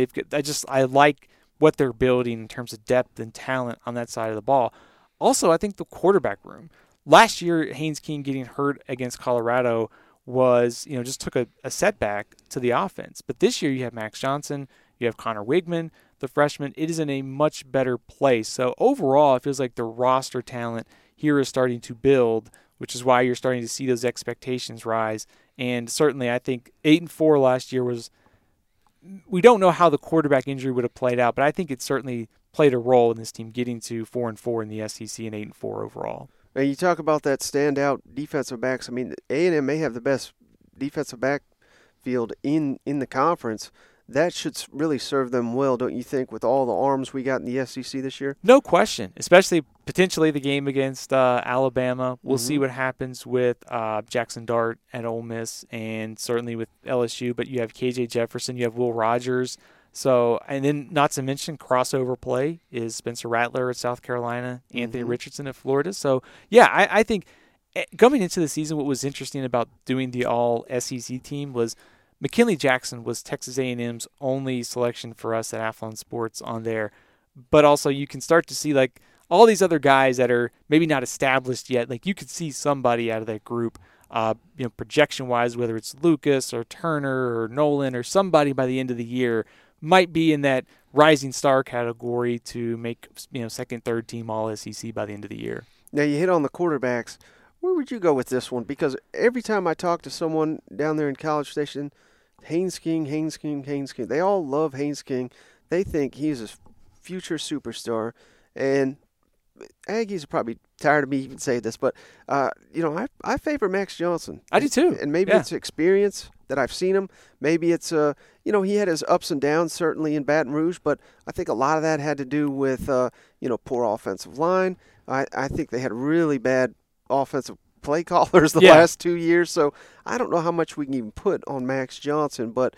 I like what they're building in terms of depth and talent on that side of the ball. Also, I think the quarterback room. Last year, Haynes King getting hurt against Colorado was, just took a setback to the offense. But this year you have Max Johnson, you have Connor Wigman, the freshman. It is in a much better place. So overall, it feels like the roster talent here is starting to build, which is why you're starting to see those expectations rise. And certainly I think 8-4 last year we don't know how the quarterback injury would have played out, but I think it certainly played a role in this team getting to 4-4 in the SEC and 8-4 overall. And you talk about that standout defensive backs. I mean, A&M may have the best defensive backfield in the conference. That should really serve them well, don't you think, with all the arms we got in the SEC this year? No question, especially potentially the game against Alabama. We'll see what happens with Jackson Dart at Ole Miss and certainly with LSU. But you have KJ Jefferson, you have Will Rogers. So, and then not to mention crossover play is Spencer Rattler at South Carolina, Anthony Richardson at Florida. So, yeah, I think coming into the season, what was interesting about doing the all-SEC team was McKinley Jackson was Texas A&M's only selection for us at Athlon Sports on there. But also you can start to see like all these other guys that are maybe not established yet. Like you could see somebody out of that group, projection-wise, whether it's Lucas or Turner or Nolan or somebody by the end of the year might be in that rising star category to make second, third team all SEC by the end of the year. Now you hit on the quarterbacks. Where would you go with this one? Because every time I talk to someone down there in College Station, Haynes King, they all love Haynes King. They think he's a future superstar. And Aggies are probably tired of me even saying this, but I favor Max Johnson. I do too. And maybe it's experience that I've seen him. Maybe it's he had his ups and downs certainly in Baton Rouge, but I think a lot of that had to do with poor offensive line. I think they had really bad offensive play callers the last 2 years, so I don't know how much we can even put on Max Johnson. But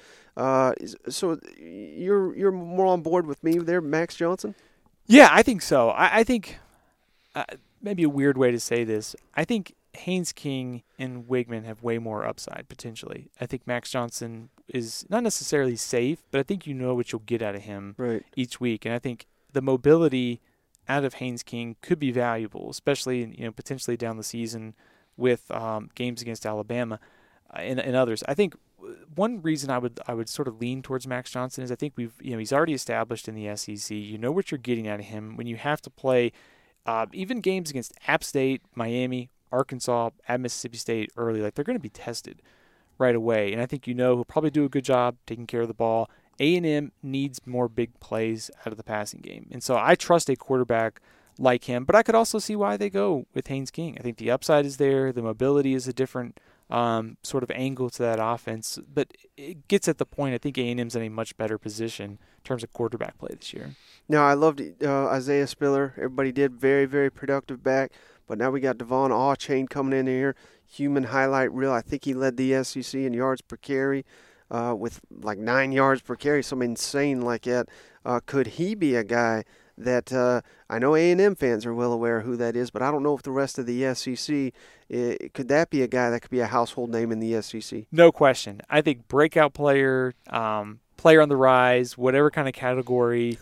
so you're more on board with me there, Max Johnson? Yeah, I think so. I think maybe a weird way to say this. I think Haynes King and Wigman have way more upside potentially. I think Max Johnson is not necessarily safe, but I think you know what you'll get out of him each week. And I think the mobility out of Haynes King could be valuable, especially potentially down the season with games against Alabama and others. I think one reason I would sort of lean towards Max Johnson is I think he's already established in the SEC. You know what you're getting out of him when you have to play even games against App State, Miami, Arkansas, at Mississippi State early. Like they're going to be tested right away, and I think he'll probably do a good job taking care of the ball. A&M needs more big plays out of the passing game, and so I trust a quarterback like him. But I could also see why they go with Haynes King. I think the upside is there. The mobility is a different sort of angle to that offense, but it gets at the point I think A&M's in a much better position in terms of quarterback play this year. Now, I loved Isaiah Spiller. Everybody did very, very productive back. But now we got Devon Awchain coming in here. Human highlight reel. I think he led the SEC in yards per carry. with like 9 yards per carry, something insane like that. Could he be a guy that I know A&M fans are well aware of who that is, but I don't know if the rest of the SEC, could that be a guy that could be a household name in the SEC? No question. I think breakout player, player on the rise, whatever kind of category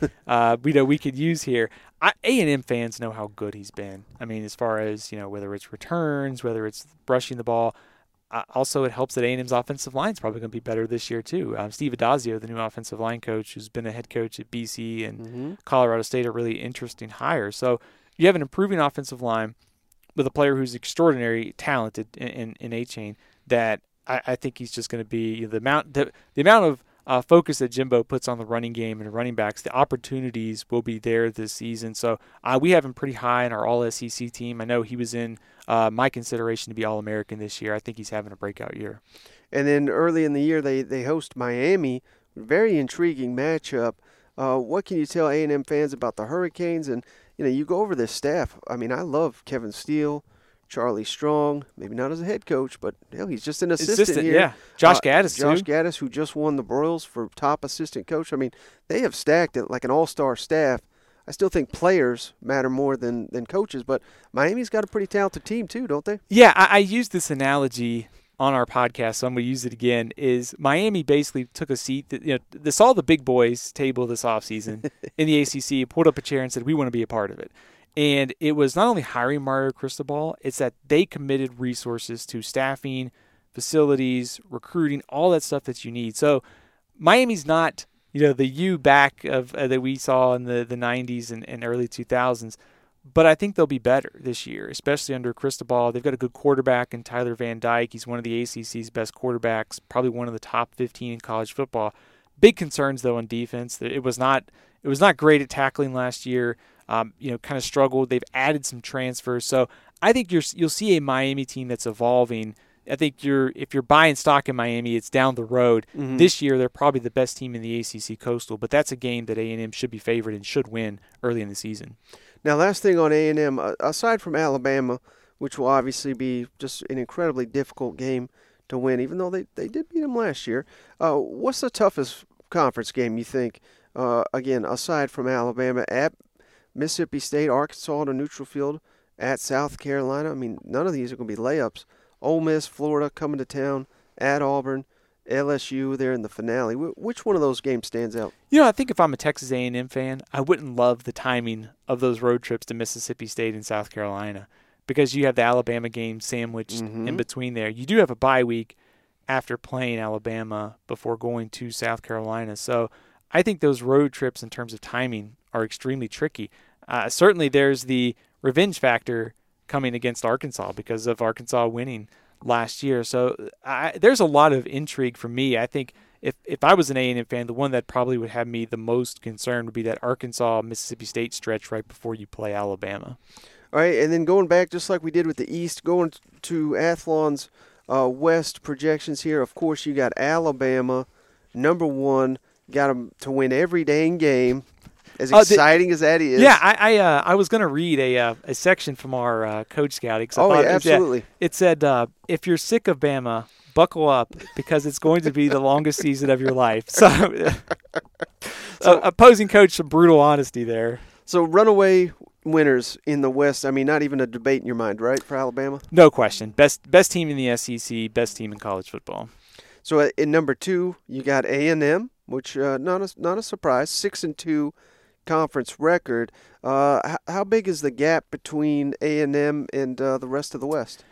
we could use here. A&M fans know how good he's been. I mean, as far as whether it's returns, whether it's brushing the ball. Also, it helps that A&M's offensive line is probably going to be better this year, too. Steve Adazio, the new offensive line coach, who's been a head coach at BC and Colorado State, a really interesting hire. So you have an improving offensive line with a player who's extraordinarily talented in A-Chain that I think he's just going to be the amount of focus that Jimbo puts on the running game and running backs, the opportunities will be there this season. So we have him pretty high in our All-SEC team. I know he was in my consideration to be All-American this year. I think he's having a breakout year. And then early in the year, they host Miami. Very intriguing matchup. What can you tell A&M fans about the Hurricanes? And, you go over this staff. I mean, I love Kevin Steele, Charlie Strong, maybe not as a head coach, but hell, he's just an assistant here. Yeah. Josh Gaddis, too. Josh Gaddis, who just won the Broyles for top assistant coach. I mean, they have stacked it like an all-star staff. I still think players matter more than coaches, but Miami's got a pretty talented team too, don't they? Yeah, I used this analogy on our podcast, so I'm going to use it again, is Miami basically took a seat that, they saw the big boys table this offseason in the ACC, pulled up a chair and said, we want to be a part of it. And it was not only hiring Mario Cristobal, it's that they committed resources to staffing, facilities, recruiting, all that stuff that you need. So Miami's not, the U back of that we saw in the 90s and early 2000s, but I think they'll be better this year, especially under Cristobal. They've got a good quarterback in Tyler Van Dyke. He's one of the ACC's best quarterbacks, probably one of the top 15 in college football. Big concerns, though, on defense. It was not great at tackling last year. Kind of struggled. They've added some transfers. So I think you'll see a Miami team that's evolving. I think if you're buying stock in Miami, it's down the road. Mm-hmm. This year, they're probably the best team in the ACC Coastal, but that's a game that A&M should be favored and should win early in the season. Now, last thing on A&M, aside from Alabama, which will obviously be just an incredibly difficult game to win, even though they did beat them last year, what's the toughest conference game you think, again, aside from Alabama, at Mississippi State, Arkansas on a neutral field, at South Carolina? I mean, none of these are going to be layups. Ole Miss, Florida coming to town, at Auburn, LSU there in the finale. Which one of those games stands out? I think if I'm a Texas A&M fan, I wouldn't love the timing of those road trips to Mississippi State and South Carolina because you have the Alabama game sandwiched in between there. You do have a bye week after playing Alabama before going to South Carolina. So I think those road trips in terms of timing are extremely tricky. Certainly there's the revenge factor coming against Arkansas because of Arkansas winning last year. So there's a lot of intrigue for me. I think if I was an A&M fan, the one that probably would have me the most concerned would be that Arkansas-Mississippi State stretch right before you play Alabama. All right, and then going back, just like we did with the East, going to Athlon's West projections here, of course you got Alabama, number one, got them to win every dang game. As exciting as that is. Yeah, I was going to read a section from our Coach Scouting. Absolutely. It said, if you're sick of Bama, buckle up because it's going to be the longest season of your life. So opposing coach, some brutal honesty there. So runaway winners in the West, I mean, not even a debate in your mind, right, for Alabama? No question. Best team in the SEC, best team in college football. So in number two, you got A&M, which not a surprise, 6-2 conference record. How big is the gap between A&M and the rest of the West?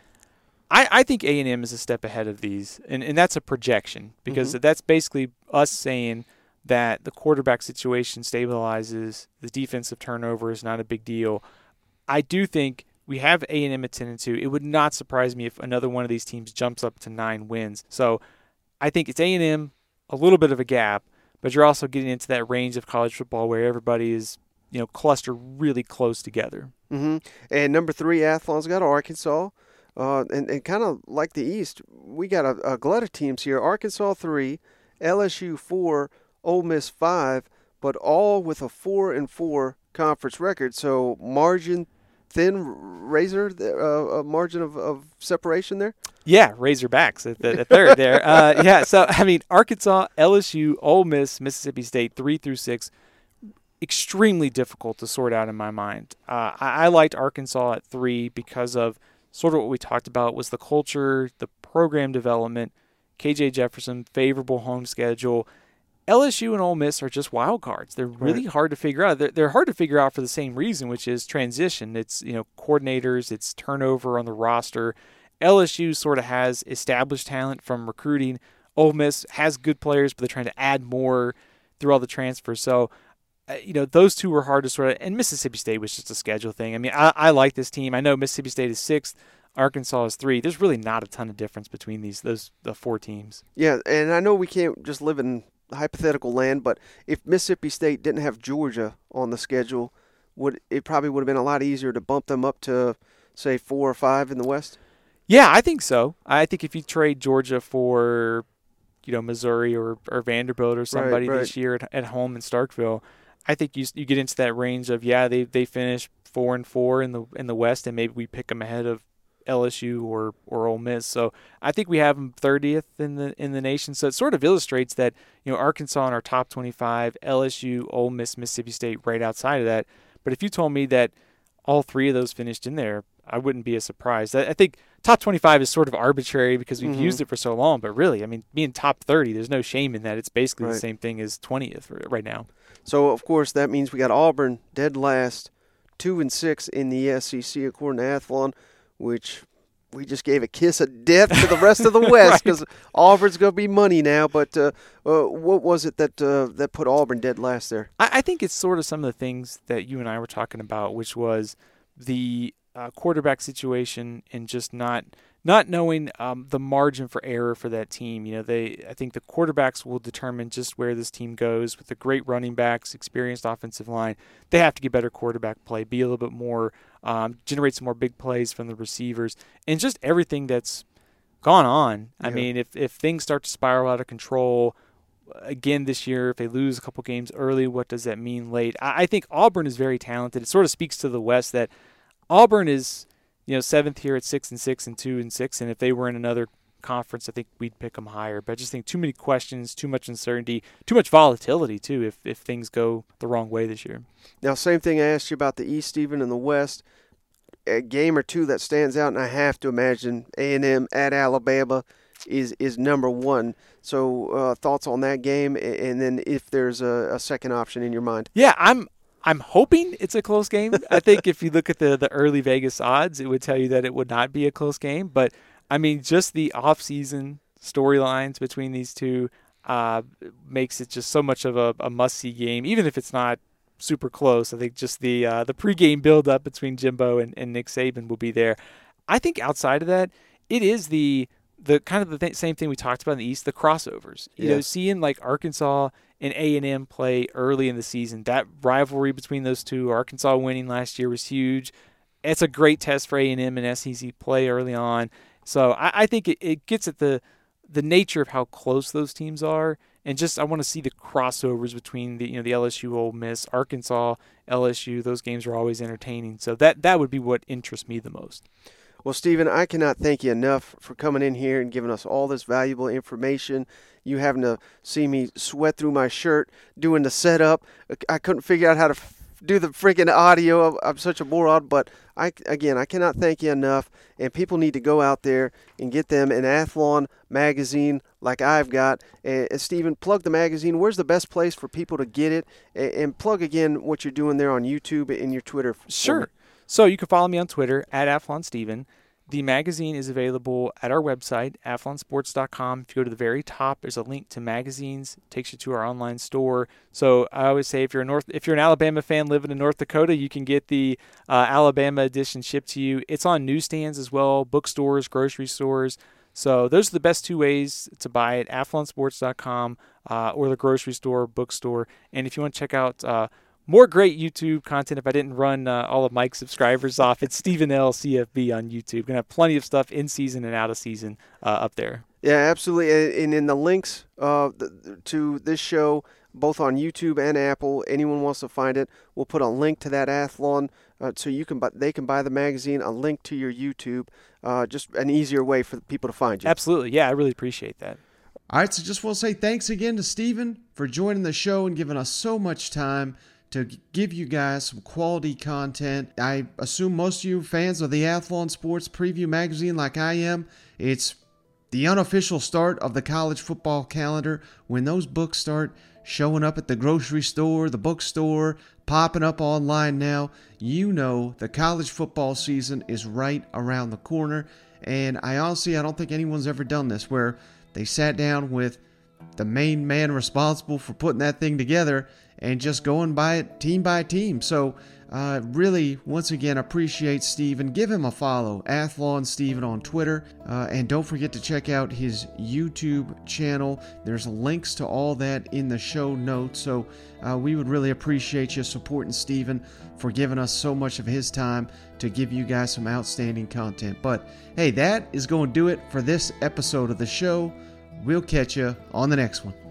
I think A&M is a step ahead of these, and that's a projection because that's basically us saying that the quarterback situation stabilizes, the defensive turnover is not a big deal. I do think we have A&M at 10-2. It would not surprise me if another one of these teams jumps up to 9 wins. So I think it's A&M, a little bit of a gap, but you're also getting into that range of college football where everybody is, clustered really close together. Mm-hmm. And number 3, Athlon's got Arkansas. And kind of like the East, we got a glut of teams here. Arkansas 3, LSU 4, Ole Miss 5, but all with a 4-4 conference record. So margin thin razor, a margin of separation there? Yeah, Razorbacks at third there. Yeah, so, I mean, Arkansas, LSU, Ole Miss, Mississippi State, 3 through 6, extremely difficult to sort out in my mind. I liked Arkansas at 3 because of sort of what we talked about was the culture, the program development, KJ Jefferson, favorable home schedule. LSU and Ole Miss are just wild cards. They're really hard to figure out. They're hard to figure out for the same reason, which is transition. It's, coordinators, it's turnover on the roster. LSU sort of has established talent from recruiting. Ole Miss has good players, but they're trying to add more through all the transfers. So, those two were hard to sort of, and Mississippi State was just a schedule thing. I mean, I like this team. I know Mississippi State is 6th, Arkansas is 3. There's really not a ton of difference between the 4 teams. Yeah, and I know we can't just live in hypothetical land, but if Mississippi State didn't have Georgia on the schedule, it probably would have been a lot easier to bump them up to, say, 4 or 5 in the West? Yeah, I think so. I think if you trade Georgia for, Missouri or Vanderbilt or somebody this year at home in Starkville, I think you get into that range of, they finish 4-4 in the West, and maybe we pick them ahead of LSU or Ole Miss. So I think we have them 30th in the nation. So it sort of illustrates that, Arkansas in our top 25, LSU, Ole Miss, Mississippi State right outside of that. But if you told me that all 3 of those finished in there, I wouldn't be as surprised. I think top 25 is sort of arbitrary because we've used it for so long, but really, I mean, being top 30, there's no shame in that. It's basically the same thing as 20th right now. So, of course, that means we got Auburn dead last, 2-6 in the SEC, according to Athlon, which we just gave a kiss of death to the rest of the West because Auburn's going to be money now. But what was it that put Auburn dead last there? I think it's sort of some of the things that you and I were talking about, which was the quarterback situation and just not knowing the margin for error for that team. I think the quarterbacks will determine just where this team goes. With the great running backs, experienced offensive line, they have to get better quarterback play, be a little bit more, generate some more big plays from the receivers, and just everything that's gone on. Yeah. I mean, if things start to spiral out of control again this year, if they lose a couple games early, what does that mean late? I think Auburn is very talented. It sort of speaks to the West that Auburn is, 7th here at 6-6 and 2-6, and if they were in another conference, I think we'd pick them higher. But I just think too many questions, too much uncertainty, too much volatility too if things go the wrong way this year. Now, same thing I asked you about the East, Stephen, and the West. A game or two that stands out, and I have to imagine A&M at Alabama is number 1. So thoughts on that game, and then if there's a second option in your mind. Yeah, I'm hoping it's a close game. I think if you look at the early Vegas odds, it would tell you that it would not be a close game. But, I mean, just the off-season storylines between these two makes it just so much of a must-see game, even if it's not super close. I think just the pregame build-up between Jimbo and Nick Saban will be there. I think outside of that, it is the kind of the same thing we talked about in the East, the crossovers. Seeing like Arkansas and A&M play early in the season, that rivalry between those two, Arkansas winning last year was huge. It's a great test for A&M and SEC play early on. So I think it gets at the nature of how close those teams are, and just I want to see the crossovers between the LSU, Ole Miss, Arkansas, LSU. Those games are always entertaining. So that would be what interests me the most. Well, Stephen, I cannot thank you enough for coming in here and giving us all this valuable information. You having to see me sweat through my shirt doing the setup. I couldn't figure out how to do the freaking audio. I'm such a moron, but I cannot thank you enough. And people need to go out there and get them an Athlon magazine like I've got. And Stephen, plug the magazine. Where's the best place for people to get it? And plug again what you're doing there on YouTube and your Twitter. Sure. So you can follow me on Twitter at AthlonSteven. The magazine is available at our website, athlonsports.com. If you go to the very top, there's a link to magazines. It takes you to our online store. So I always say if you're an Alabama fan living in North Dakota, you can get the Alabama edition shipped to you. It's on newsstands as well, bookstores, grocery stores. So those are the best two ways to buy it, athlonsports.com or the grocery store, bookstore. And if you want to check out more great YouTube content, if I didn't run all of Mike's subscribers off, it's Stephen L. CFB on YouTube. Going to have plenty of stuff in season and out of season up there. Yeah, absolutely. And in the links to this show, both on YouTube and Apple. Anyone wants to find it, we'll put a link to that Athlon so they can buy the magazine, a link to your YouTube, just an easier way for people to find you. Absolutely. Yeah, I really appreciate that. All right, so just want to say thanks again to Steven for joining the show and giving us so much time to give you guys some quality content. I assume most of you fans of the Athlon Sports Preview magazine like I am. It's the unofficial start of the college football calendar. When those books start showing up at the grocery store, the bookstore, popping up online now, you know the college football season is right around the corner. And I don't think anyone's ever done this where they sat down with the main man responsible for putting that thing together and just going by it team by team. So really, once again, appreciate Steven. Give him a follow, Athlon Steven on Twitter. And don't forget to check out his YouTube channel. There's links to all that in the show notes. So we would really appreciate you supporting Steven for giving us so much of his time to give you guys some outstanding content. But hey, that is going to do it for this episode of the show. We'll catch you on the next one.